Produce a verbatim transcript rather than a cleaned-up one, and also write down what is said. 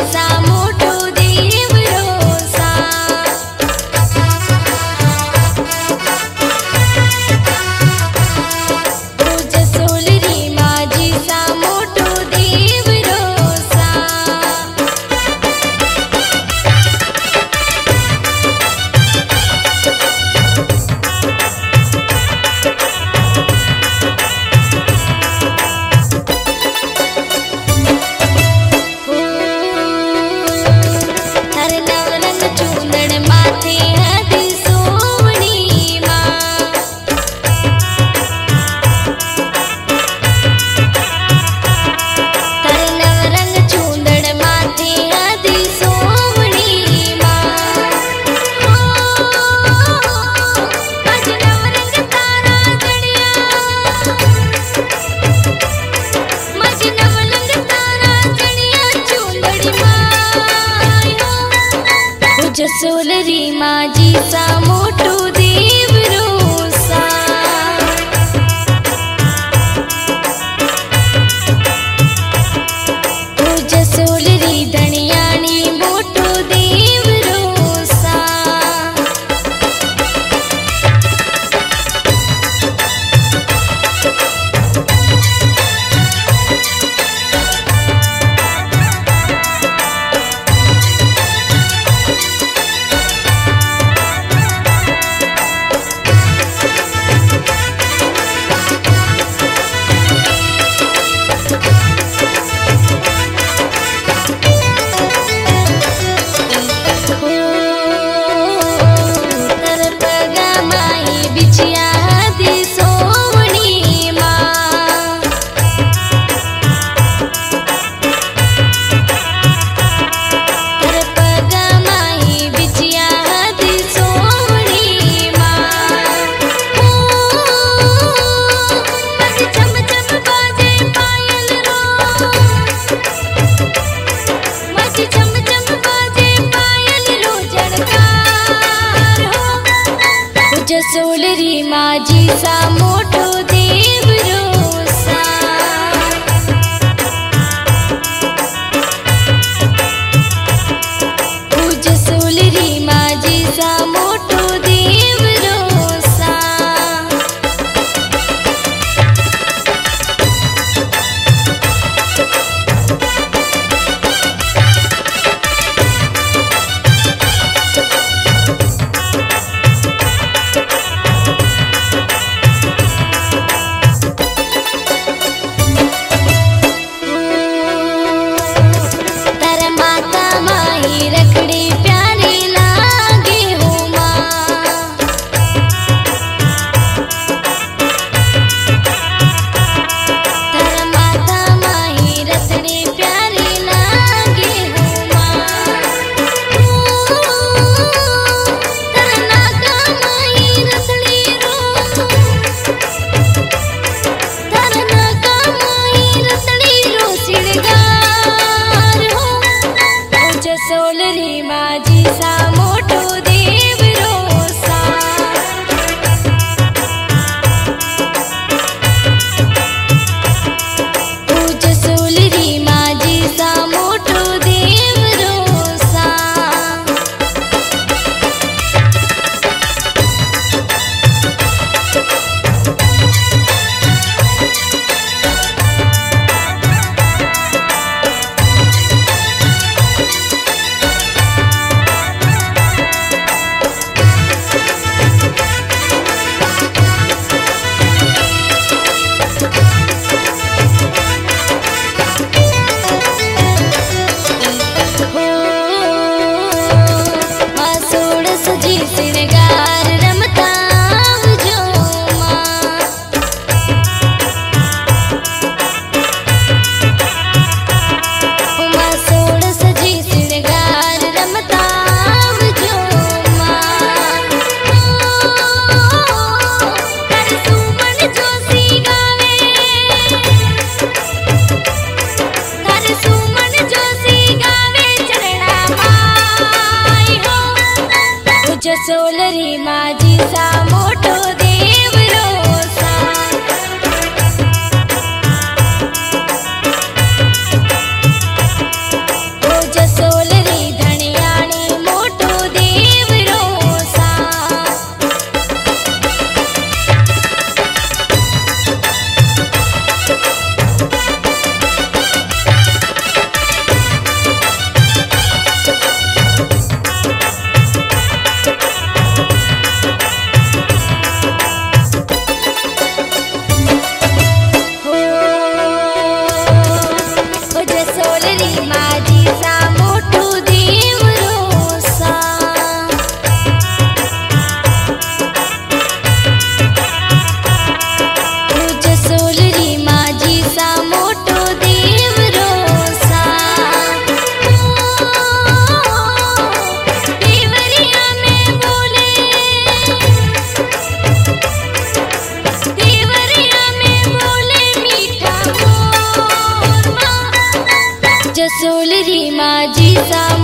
सा मोठो देव रोसा जसोलरी माझी सा मोठो देव रोसा हर नवरंग चूंदड़ माथे हदी सोवणी मां हर नवरंग चूंदड़ माथे हदी सोवणी मां अज नवरंग तारा जड़िया मज नवरंग तारा जड़िया चूंदड़ी मां जसोलरी माझी सा मोठो देव रोसा जसोलरी धणियाणी मोठो देव रोसा जसोलरी माझी सा मोठो देव रोसा जसोलरी माझी सा मोठो देव रोसा जसोलरी माझी सा मोठो देव रोसा जसोलरी माझी सा मोठो देव रोसा जसोलरी माझी सा मोठो देव रोसा ओ जसोलरी जसोलरी माझी सा